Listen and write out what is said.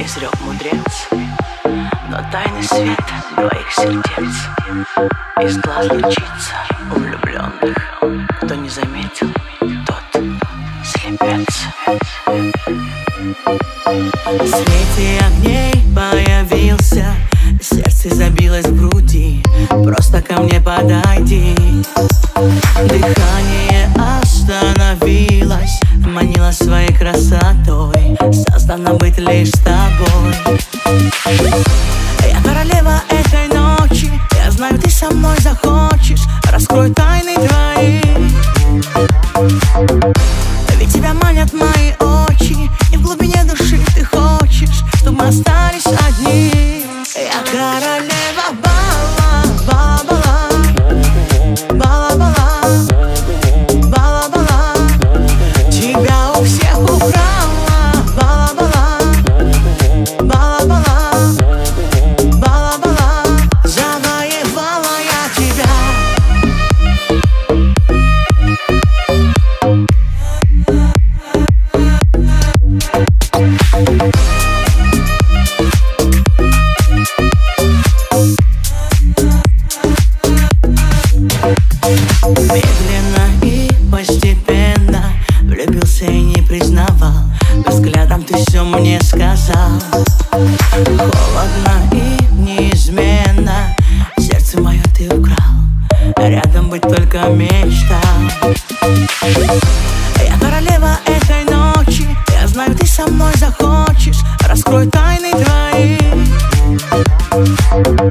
изрек мудрец. Но тайный свет двоих сердец из глаз лучится у влюбленных. Кто не заметил, тот слепец. В свете огней появился, сердце забилось в груди. Просто ко мне подойди. Дыхание остановилось, манила своей красотой. Создана быть лишь с тобой. Я королева этой ночи, я знаю, ты со мной захочешь. Раскрой тайны твои, ведь тебя манят мои очи, и в глубине души ты хочешь, чтобы мы остались одни. Я королева бала, бала, бала, бала, бала, бала. Тебя у всех украла, бала, бала, бала, бала, бала, бала. Завоевала я тебя. Медленно и постепенно влюбился и не признавал. Взглядом ты все мне сказал. Холодно и неизменно сердце мое ты украл. Рядом быть только мечтал. Я королева этой ночи, я знаю, ты со мной захочешь. Раскрой тайны твои.